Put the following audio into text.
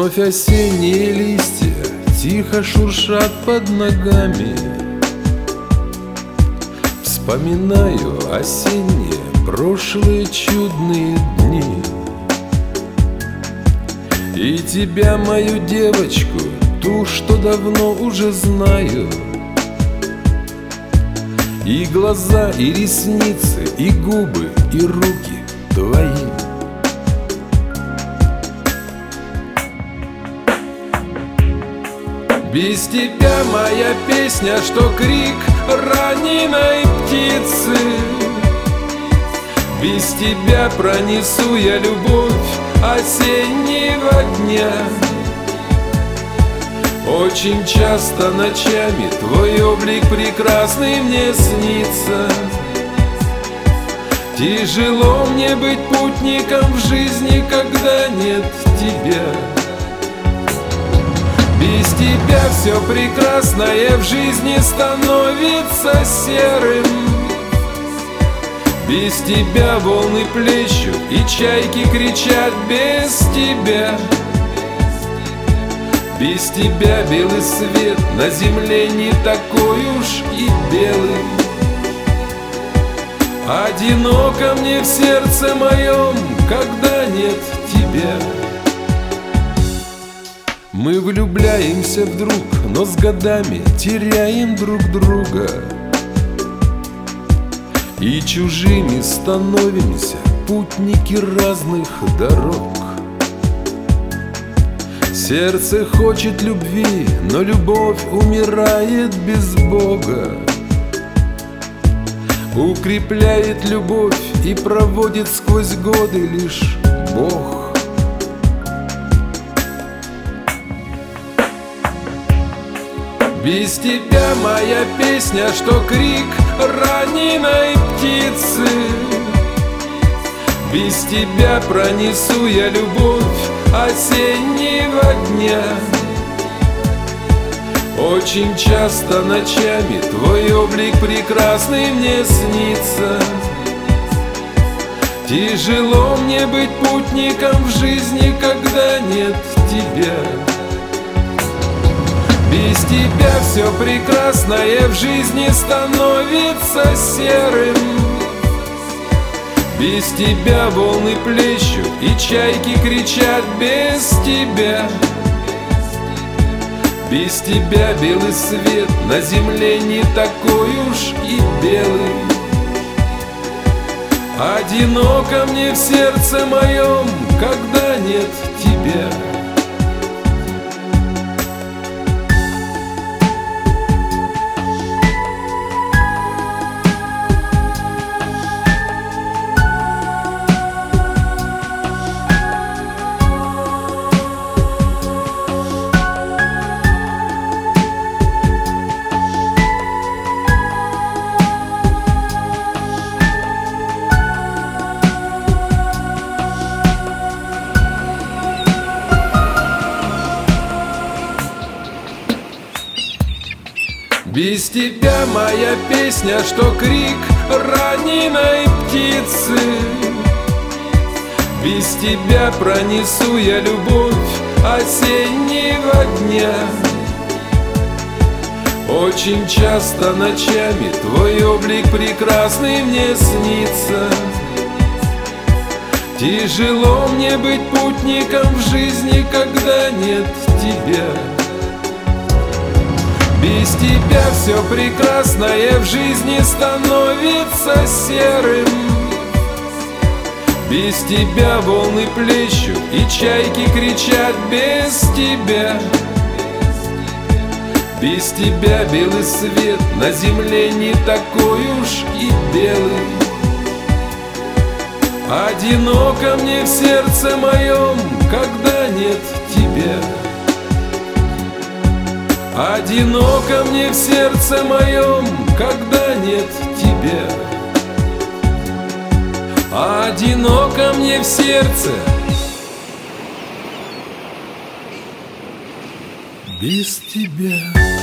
Вновь осенние листья тихо шуршат под ногами. Вспоминаю осенние прошлые чудные дни. И тебя, мою девочку, ту, что давно уже знаю. И глаза, и ресницы, и губы, и руки твои. Без тебя моя песня, что крик раненой птицы. Без тебя пронесу я любовь осеннего дня. Очень часто ночами твой облик прекрасный мне снится. Тяжело мне быть путником в жизни, когда нет тебя. Без тебя все прекрасное в жизни становится серым. Без тебя волны плещут и чайки кричат без тебя. Без тебя белый свет на земле не такой уж и белый. Одиноко мне в сердце моем, когда нет тебя. Мы влюбляемся вдруг, но с годами теряем друг друга. И чужими становимся, путники разных дорог. Сердце хочет любви, но любовь умирает без Бога. Укрепляет любовь и проводит сквозь годы лишь Бог. Без тебя моя песня, что крик раненой птицы. Без тебя пронесу я любовь осеннего дня. Очень часто ночами твой облик прекрасный мне снится. Тяжело мне быть путником в жизни, когда нет тебя. Без тебя все прекрасное в жизни становится серым. Без тебя волны плещут и чайки кричат без тебя. Без тебя белый свет на земле не такой уж и белый. Одиноко мне в сердце моем, когда нет тебя. Без тебя моя песня, что крик раненой птицы. Без тебя пронесу я любовь осеннего дня. Очень часто ночами твой облик прекрасный мне снится. Тяжело мне быть путником в жизни, когда нет тебя. Без тебя все прекрасное в жизни становится серым. Без тебя волны плещут и чайки кричат без тебя. Без тебя белый свет на земле не такой уж и белый. Одиноко мне в сердце моем, когда нет тебя. Одиноко мне в сердце моем, когда нет тебя. Одиноко мне в сердце без тебя.